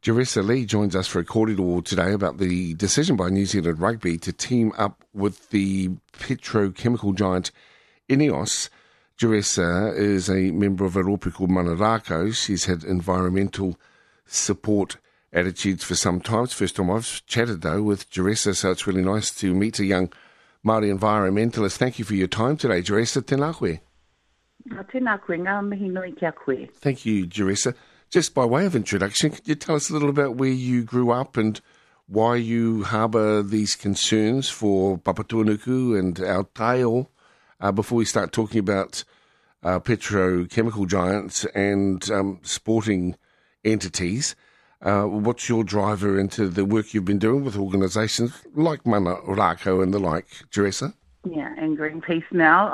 Jeressa Lee joins us for a corridor today about the decision by New Zealand Rugby to team up with the petrochemical giant INEOS. Jeressa is a member of a rōpū called Mana Rākau. She's had environmental support attitudes for some time. It's the first time I've chatted, though, with Jeressa, so it's really nice to meet a young Māori environmentalist. Thank you for your time today, Jeressa. Tēnā koe. Tēnā koe, ngā mihi nui kia koe. Thank you, Jeressa. Just by way of introduction, could you tell us a little about where you grew up and why you harbour these concerns for Papatūānuku and Aotearoa before we start talking about petrochemical giants and sporting entities? What's your driver into the work you've been doing with organisations like Mana Rākau and the like, Jeressa? Yeah, and Greenpeace now.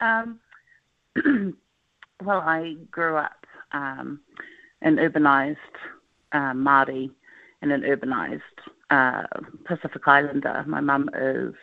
I grew up in urbanised Māori and an urbanised Pacific Islander. My mum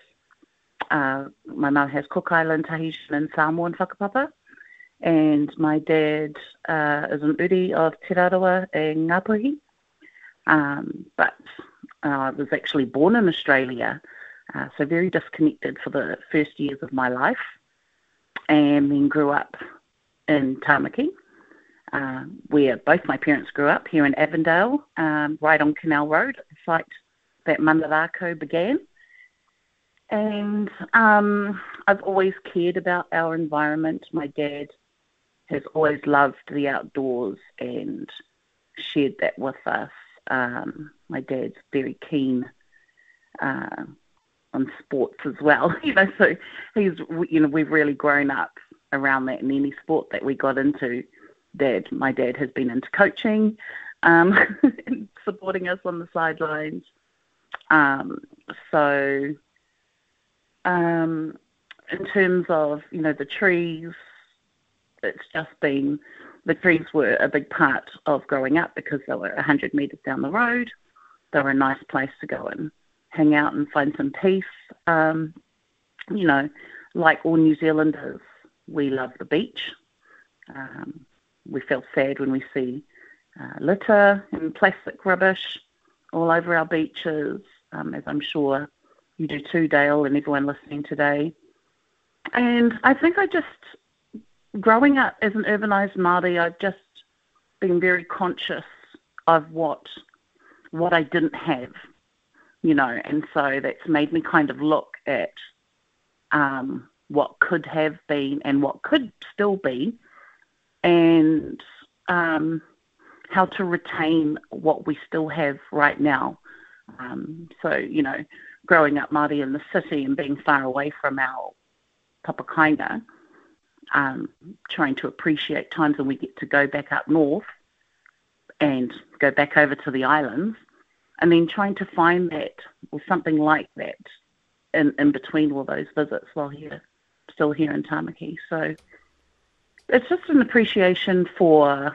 has Cook Island, Tahitian and Samoan whakapapa, and my dad is an uri of Te Raroa e Ngāpuhi. But I was actually born in Australia, so very disconnected for the first years of my life, and then grew up in Tāmaki, where both my parents grew up, here in Avondale, right on Canal Road, at the site that Mana Rākau began. And I've always cared about our environment. My dad has always loved the outdoors and shared that with us. My dad's very keen on sports as well, so we've really grown up around that, and any sport that we got into, my dad has been into coaching, and supporting us on the sidelines. In terms of, the trees, it's just been, the trees were a big part of growing up because they were 100 metres down the road. They were a nice place to go and hang out and find some peace. Like all New Zealanders, we love the beach. We feel sad when we see litter and plastic rubbish all over our beaches, as I'm sure you do too, Dale, and everyone listening today. And I think growing up as an urbanised Māori, I've just been very conscious of what I didn't have, and so that's made me kind of look at what could have been and what could still be, and how to retain what we still have right now. Growing up Māori in the city and being far away from our papakainga, trying to appreciate times when we get to go back up north and go back over to the islands, and then trying to find that or something like that in between all those visits while still here in Tāmaki. So it's just an appreciation for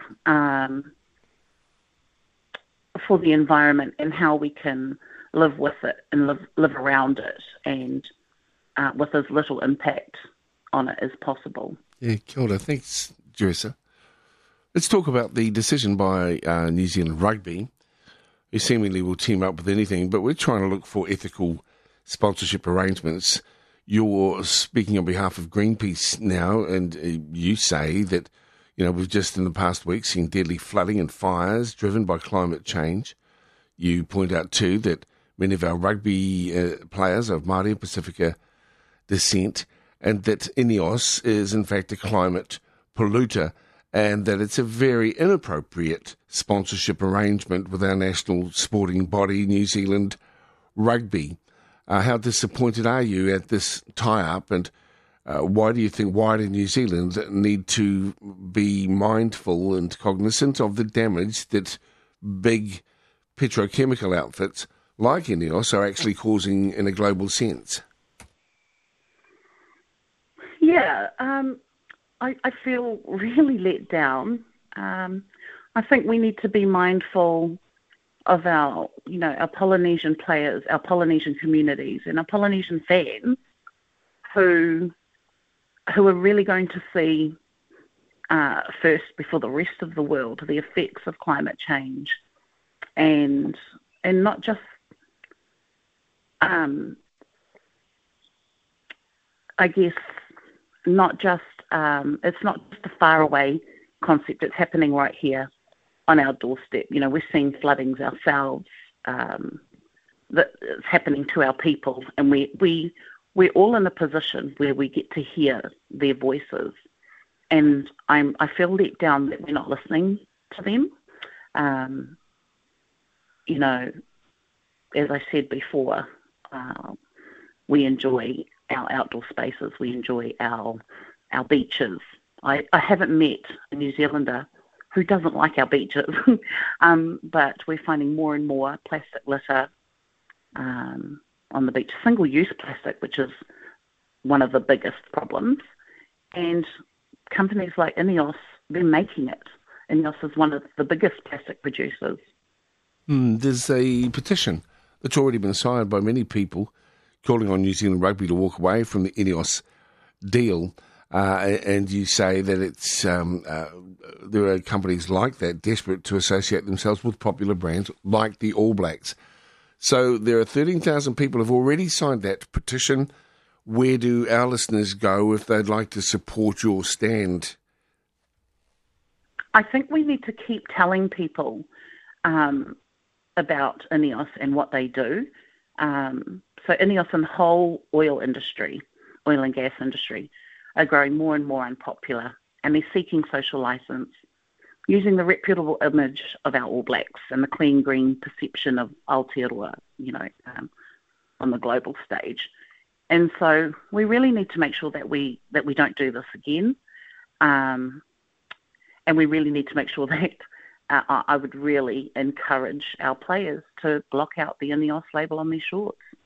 the environment and how we can live with it and live around it, and with as little impact on it as possible. Yeah, kia ora. Thanks, Jeressa. Let's talk about the decision by New Zealand Rugby, who seemingly will team up with anything, but we're trying to look for ethical sponsorship arrangements. You're speaking on behalf of Greenpeace now, and you say that, we've just in the past week seen deadly flooding and fires driven by climate change. You point out too that many of our rugby players are of Māori and Pacifica descent, and that INEOS is in fact a climate polluter, and that it's a very inappropriate sponsorship arrangement with our national sporting body, New Zealand Rugby. How disappointed are you at this tie-up, and why do you think wider New Zealand need to be mindful and cognizant of the damage that big petrochemical outfits like INEOS are actually causing in a global sense? Yeah, I feel really let down. I think we need to be mindful of our Polynesian players, our Polynesian communities, and our Polynesian fans who are really going to see first before the rest of the world the effects of climate change and not just I guess not just it's not just a faraway concept. It's happening right here on our doorstep. You know, we're seeing floodings ourselves. That it's happening to our people, and we're all in a position where we get to hear their voices. And I feel let down that we're not listening to them. You know, as I said before, we enjoy our outdoor spaces. We enjoy our beaches. I haven't met a New Zealander who doesn't like our beaches, but we're finding more and more plastic litter on the beach, single-use plastic, which is one of the biggest problems. And companies like INEOS, they're making it. INEOS is one of the biggest plastic producers. There's a petition that's already been signed by many people calling on New Zealand Rugby to walk away from the INEOS deal. And you say that it's there are companies like that desperate to associate themselves with popular brands like the All Blacks. So there are 13,000 people who have already signed that petition. Where do our listeners go if they'd like to support your stand? I think we need to keep telling people about INEOS and what they do. So INEOS and the whole oil and gas industry, are growing more and more unpopular, and they're seeking social license, using the reputable image of our All Blacks and the clean green perception of Aotearoa, on the global stage. And so we really need to make sure that we don't do this again, and we really need to make sure that I would really encourage our players to block out the INEOS label on their shorts.